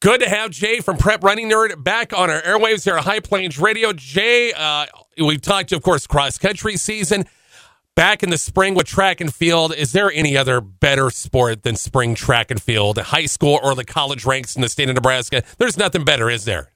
Good to have Jay from Prep Running Nerd back on our airwaves here at High Plains Radio. Jay, we've talked, of course, cross-country season. Back in the spring with track and field, is there any other better sport than spring track and field? High school or the college ranks in the state of Nebraska? There's nothing better, is there?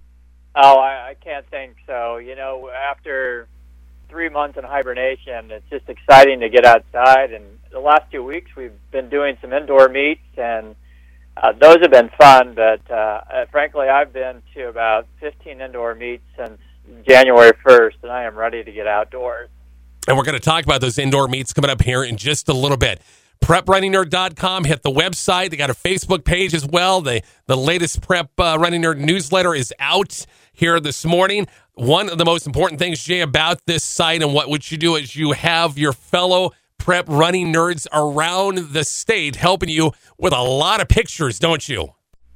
Oh, I can't think so. You know, after 3 months in hibernation, it's just exciting to get outside. And the last 2 weeks, we've been doing some indoor meets, and those have been fun. But frankly, I've been to about 15 indoor meets since January 1st, and I am ready to get outdoors. And we're going to talk about those indoor meets coming up here in just a little bit. PrepRunningNerd.com. Hit the website. They got a Facebook page as well. The latest Prep Running Nerd newsletter is out here this morning. One of the most important things, Jay, about this site and what you do is you have your fellow Prep Running Nerds around the state helping you with a lot of pictures, don't you?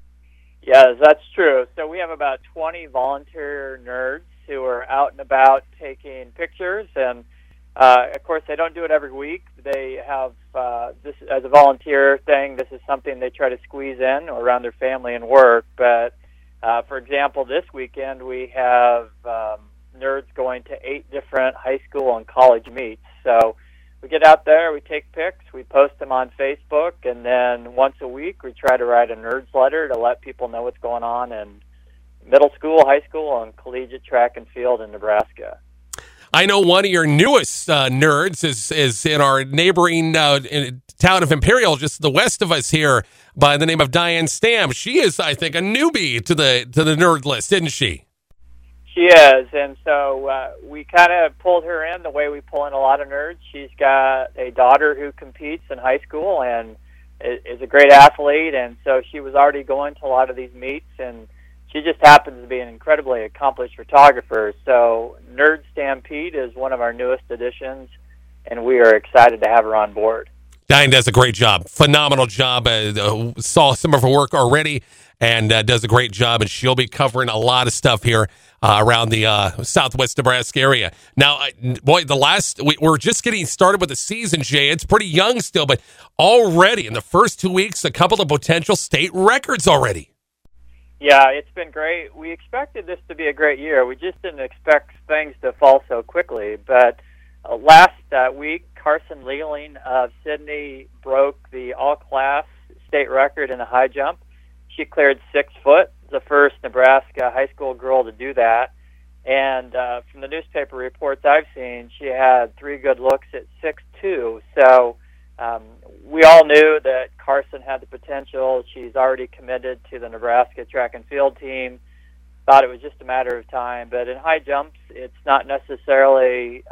Yes, that's true. So we have about 20 volunteer nerds who are out and about taking pictures, and of course, they don't do it every week. They have this as a volunteer thing. This is something they try to squeeze in around their family and work. But, for example, this weekend we have nerds going to 8 different high school and college meets. So we get out there, we take pics, we post them on Facebook, and then once a week we try to write a nerds letter to let people know what's going on in middle school, high school, and collegiate track and field in Nebraska. I know one of your newest nerds is in our neighboring town of Imperial, just the west of us here, by the name of Diane Stam. She is, I think, a newbie to the nerd list, isn't she? She is, and so we kind of pulled her in the way we pull in a lot of nerds. She's got a daughter who competes in high school and is a great athlete, and so she was already going to a lot of these meets, and she just happens to be an incredibly accomplished photographer. So Nerd Stampede is one of our newest additions, and we are excited to have her on board. Diane does a great job. Phenomenal job. Saw some of her work already and does a great job, and she'll be covering a lot of stuff here around the southwest Nebraska area. Now, boy, we're just getting started with the season, Jay. It's pretty young still, but already in the first 2 weeks, a couple of potential state records already. Yeah, it's been great. We expected this to be a great year. We just didn't expect things to fall so quickly. But last week, Carson Lealing of Sydney broke the all-class state record in the high jump. She cleared 6 foot, the first Nebraska high school girl to do that. And from the newspaper reports I've seen, she had 3 good looks at 6'2". So we all knew that Carson had the potential. She's already committed to the Nebraska track and field team. Thought it was just a matter of time. But in high jumps, it's not necessarily,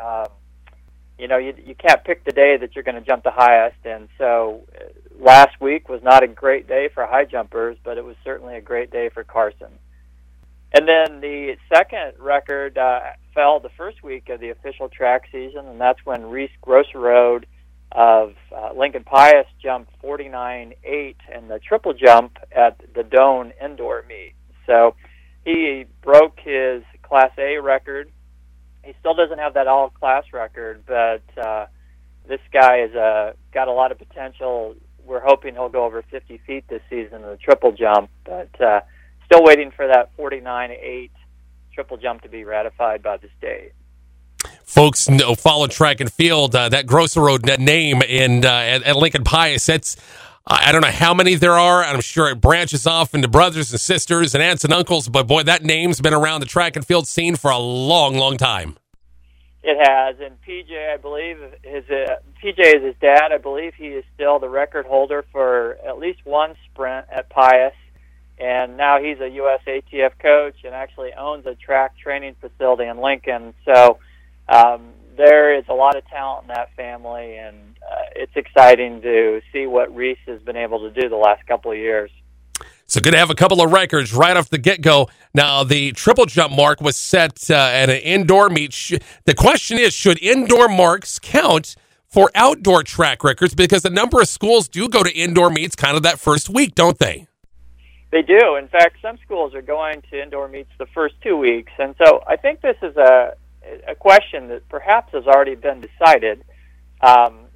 you can't pick the day that you're going to jump the highest. And so last week was not a great day for high jumpers, but it was certainly a great day for Carson. And then the second record fell the first week of the official track season, and that's when Reese Grosserode of Lincoln Pius jumped 49.8 in the triple jump at the Doane indoor meet. So he broke his Class A record. He still doesn't have that all-class record, but this guy has got a lot of potential. We're hoping he'll go over 50 feet this season in the triple jump, but still waiting for that 49.8 triple jump to be ratified by the state. Folks follow track and field. That Grosserode name at Lincoln Pius, that's, I don't know how many there are. I'm sure it branches off into brothers and sisters and aunts and uncles, but boy, that name's been around the track and field scene for a long, long time. It has, and PJ, I believe, PJ is his dad. I believe he is still the record holder for at least one sprint at Pius, and now he's a US ATF coach and actually owns a track training facility in Lincoln. So there is a lot of talent in that family, and it's exciting to see what Reese has been able to do the last couple of years. So good to have a couple of records right off the get-go. Now, the triple jump mark was set at an indoor meet. The question is, should indoor marks count for outdoor track records? Because a number of schools do go to indoor meets kind of that first week, don't they? They do. In fact, some schools are going to indoor meets the first 2 weeks. And so I think this is a question that perhaps has already been decided.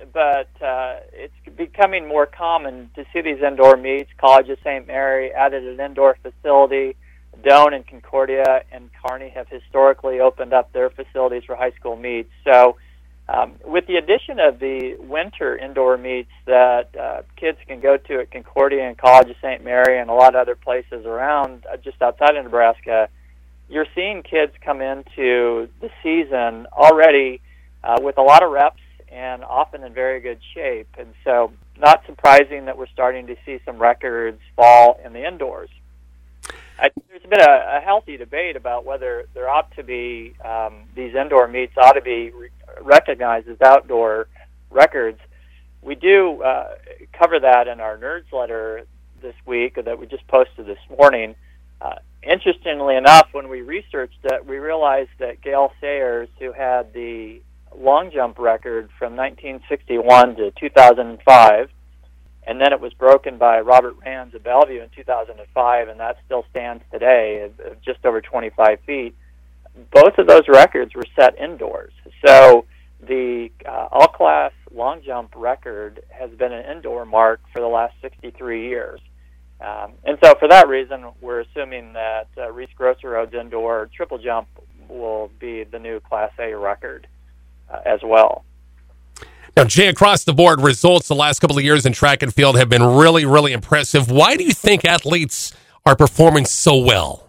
but it's becoming more common to see these indoor meets. College of St. Mary added an indoor facility. Doane and Concordia and Kearney have historically opened up their facilities for high school meets. So with the addition of the winter indoor meets that kids can go to at Concordia and College of St. Mary and a lot of other places around just outside of Nebraska, you're seeing kids come into the season already with a lot of reps and often in very good shape. And so not surprising that we're starting to see some records fall in the indoors. There's been a healthy debate about whether there ought to be these indoor meets ought to be recognized as outdoor records. We do cover that in our Nerds letter this week that we just posted this morning. Interestingly enough, when we researched it, we realized that Gail Sayers, who had the long jump record from 1961 to 2005, and then it was broken by Robert Rands of Bellevue in 2005, and that still stands today at just over 25 feet. Both of those records were set indoors. So the all-class long jump record has been an indoor mark for the last 63 years. And so for that reason, we're assuming that Reese Grosser-Rhodes indoor triple jump will be the new Class A record as well. Now, Jay, across the board, results the last couple of years in track and field have been really, really impressive. Why do you think athletes are performing so well?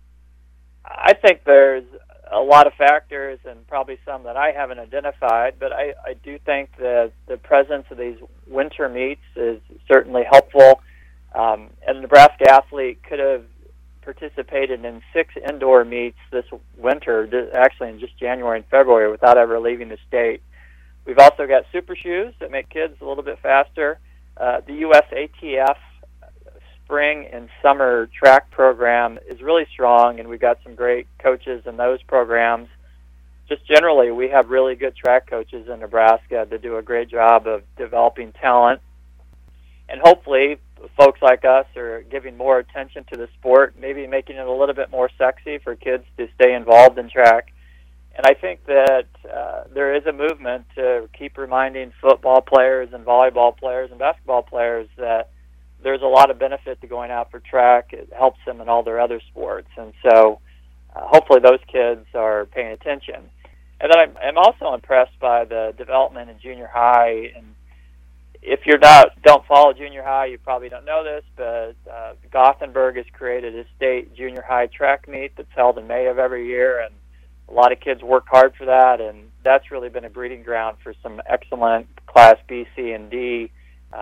I think there's a lot of factors and probably some that I haven't identified, but I do think that the presence of these winter meets is certainly helpful. And a Nebraska athlete could have participated in 6 indoor meets this winter, actually in just January and February, without ever leaving the state. We've also got super shoes that make kids a little bit faster. The U.S. ATF spring and summer track program is really strong, and we've got some great coaches in those programs. Just generally, we have really good track coaches in Nebraska that do a great job of developing talent. And hopefully, folks like us are giving more attention to the sport, maybe making it a little bit more sexy for kids to stay involved in track. And I think that there is a movement to keep reminding football players and volleyball players and basketball players that there's a lot of benefit to going out for track. It helps them in all their other sports. And so hopefully those kids are paying attention. And then I'm also impressed by the development in junior high. And if you don't follow junior high, you probably don't know this, but Gothenburg has created a state junior high track meet that's held in May of every year, and a lot of kids work hard for that, and that's really been a breeding ground for some excellent Class B, C, and D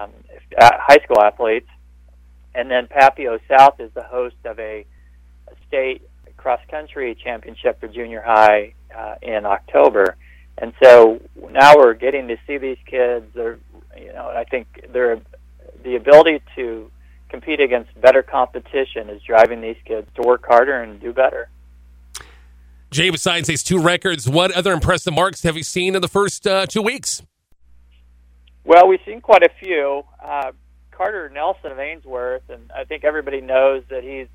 high school athletes. And then Papio South is the host of a state cross-country championship for junior high in October. And so now we're getting to see these kids. And I think the ability to compete against better competition is driving these kids to work harder and do better. Jay, besides these 2 records, what other impressive marks have you seen in the first 2 weeks? Well, we've seen quite a few. Carter Nelson of Ainsworth, and I think everybody knows that he's,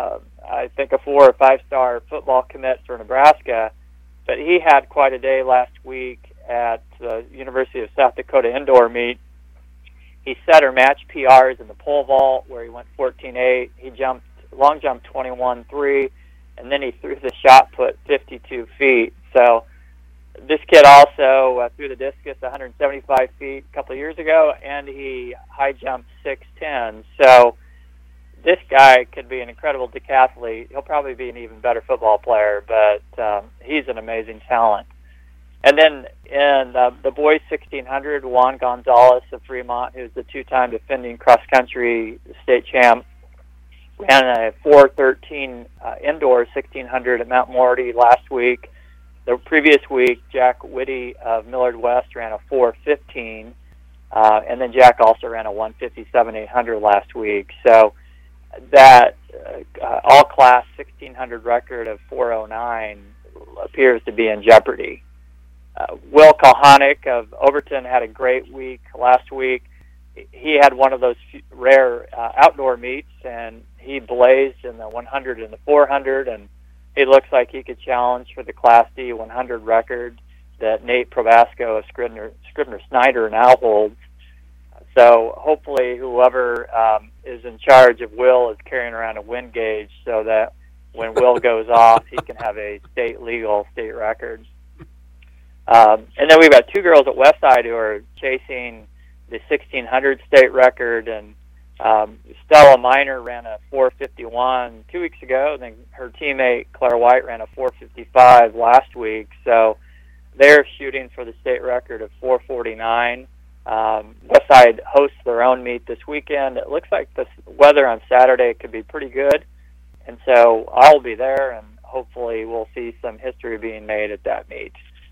I think, a 4 or 5-star football commit for Nebraska, but he had quite a day last week at the University of South Dakota indoor meet. He set or matched PRs in the pole vault, where he went 14.8. He long jumped 21.3. And then he threw the shot put 52 feet. So this kid also threw the discus 175 feet a couple of years ago, and he high jumped 6'10". So this guy could be an incredible decathlete. He'll probably be an even better football player, but he's an amazing talent. And then in the boys 1600, Juan Gonzalez of Fremont, who's the 2-time defending cross-country state champ, ran a 4:13 indoor 1600 at Mount Morty last week. The previous week, Jack Whitty of Millard West ran a 4:15, and then Jack also ran a 1:57.800 last week. So that all-class 1600 record of 4:09 appears to be in jeopardy. Will Kalhanik of Overton had a great week last week. He had one of those rare outdoor meets, and he blazed in the 100 and the 400, and he looks like he could challenge for the Class D 100 record. that Nate Probasco of Scribner Snyder now holds. So hopefully whoever is in charge of Will is carrying around a wind gauge so that when Will goes off, he can have a state record. And then we've got two girls at Westside who are chasing the 1600 state record, and Stella Miner ran a 4:51 2 weeks ago, and then her teammate Claire White ran a 4:55 last week. So they're shooting for the state record of 4:49. Westside hosts their own meet this weekend. It looks like the weather on Saturday could be pretty good, and so I'll be there, and hopefully we'll see some history being made at that meet.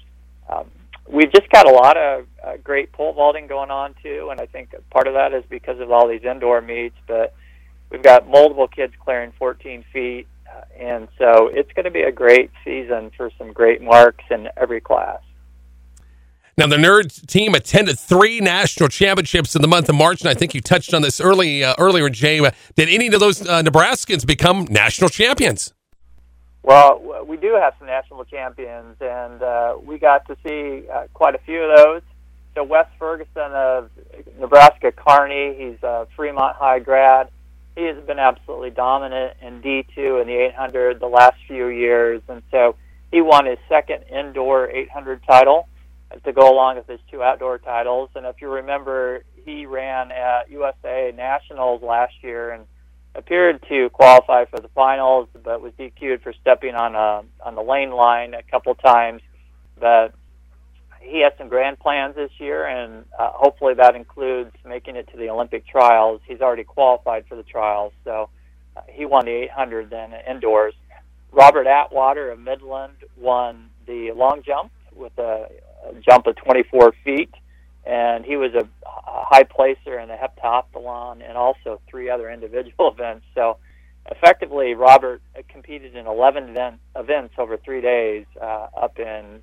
We've just got a lot of great pole vaulting going on, too, and I think part of that is because of all these indoor meets, but we've got multiple kids clearing 14 feet, and so it's going to be a great season for some great marks in every class. Now, the Nerds team attended 3 national championships in the month of March, and I think you touched on this earlier, Jay. Did any of those Nebraskans become national champions? Well, we do have some national champions, and we got to see quite a few of those. So Wes Ferguson of Nebraska Kearney, he's a Fremont High grad. He has been absolutely dominant in D2 and the 800 the last few years, and so he won his second indoor 800 title to go along with his 2 outdoor titles. And if you remember, he ran at USA Nationals last year and appeared to qualify for the finals, but was DQ'd for stepping on the lane line a couple times. But he has some grand plans this year, and hopefully that includes making it to the Olympic trials. He's already qualified for the trials, so he won the 800 then indoors. Robert Atwater of Midland won the long jump with a jump of 24 feet, and he was a high placer in the heptathlon and also 3 other individual events. So effectively, Robert competed in 11 events over 3 days up in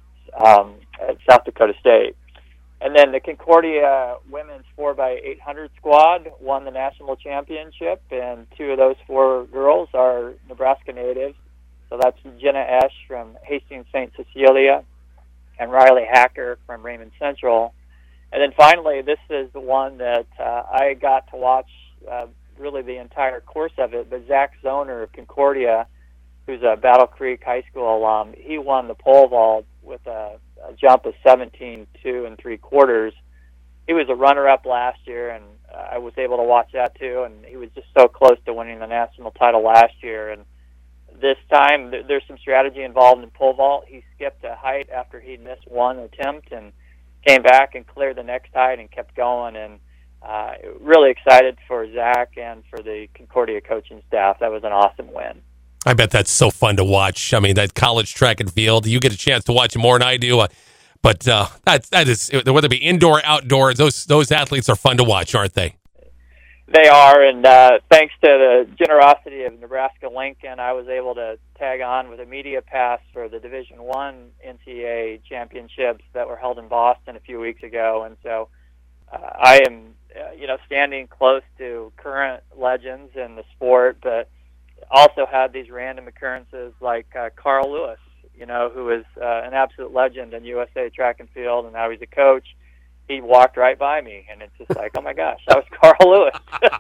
at South Dakota State. And then the Concordia women's 4x800 squad won the national championship, and 2 of those 4 girls are Nebraska natives. So that's Jenna Esch from Hastings St. Cecilia and Riley Hacker from Raymond Central. And then finally, this is the one that I got to watch really the entire course of it, but Zach Zoner of Concordia, who's a Battle Creek High School alum, he won the pole vault with a jump of 17 2 3/4. He was a runner-up last year, and I was able to watch that too, and he was just so close to winning the national title last year. And this time, there's some strategy involved in pole vault. He skipped a height after he'd missed one attempt and came back and cleared the next height and kept going. And really excited for Zach and for the Concordia coaching staff. That was an awesome win. I bet that's so fun to watch. I mean, that college track and field, you get a chance to watch it more than I do. But that is, whether it be indoor, outdoors, those athletes are fun to watch, aren't they? They are, and thanks to the generosity of Nebraska Lincoln, I was able to tag on with a media pass for the Division I NCAA championships that were held in Boston a few weeks ago. And so I am, standing close to current legends in the sport, but also had these random occurrences like Carl Lewis, who is an absolute legend in USA track and field, and now he's a coach. He walked right by me, and it's just like, oh my gosh, that was Carl Lewis.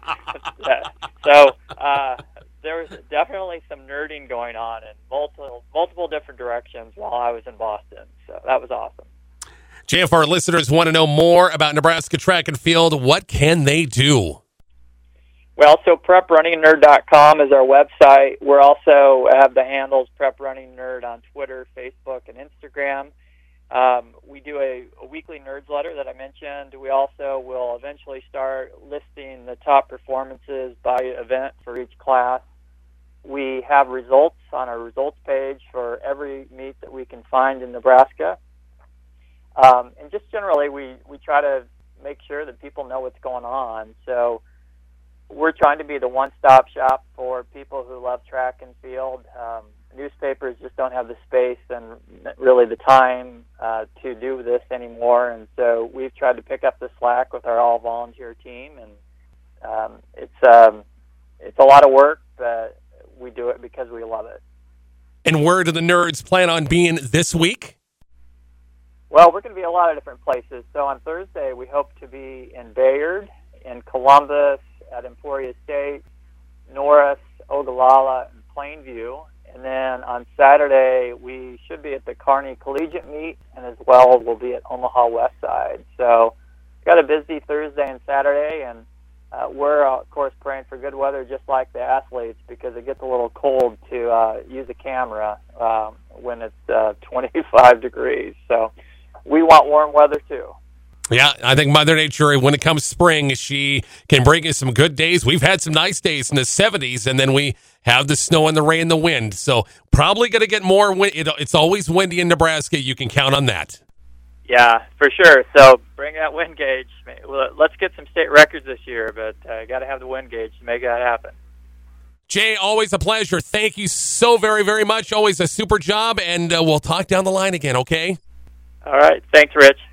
So there was definitely some nerding going on in multiple different directions while I was in Boston. So that was awesome. Jay, if our listeners want to know more about Nebraska track and field, what can they do? Well, so PrepRunningNerd.com is our website. We also have the handles Prep Running Nerd on Twitter, Facebook, and Instagram. We do a weekly Nerds letter that I mentioned. We also will eventually start listing the top performances by event for each class. We have results on our results page for every meet that we can find in Nebraska. And just generally, we try to make sure that people know what's going on. So we're trying to be the one-stop shop for people who love track and field. Newspapers just don't have the space and really the time to do this anymore, and so we've tried to pick up the slack with our all-volunteer team, and it's a lot of work, but we do it because we love it. And where do the Nerds plan on being this week? Well, we're going to be a lot of different places. So on Thursday, we hope to be in Bayard, in Columbus, at Emporia State, Norris, Ogallala, and Plainview. And then on Saturday, we should be at the Kearney Collegiate Meet, and as well we'll be at Omaha West Side. So got a busy Thursday and Saturday, and we're, of course, praying for good weather just like the athletes, because it gets a little cold to use a camera when it's 25 degrees. So we want warm weather, too. Yeah, I think Mother Nature, when it comes spring, she can bring us some good days. We've had some nice days in the 70s, and then we have the snow and the rain and the wind. So probably going to get more wind. It's always windy in Nebraska. You can count on that. Yeah, for sure. So bring that wind gauge. Let's get some state records this year, but got to have the wind gauge to make that happen. Jay, always a pleasure. Thank you so very, very much. Always a super job, and we'll talk down the line again, okay? All right. Thanks, Rich.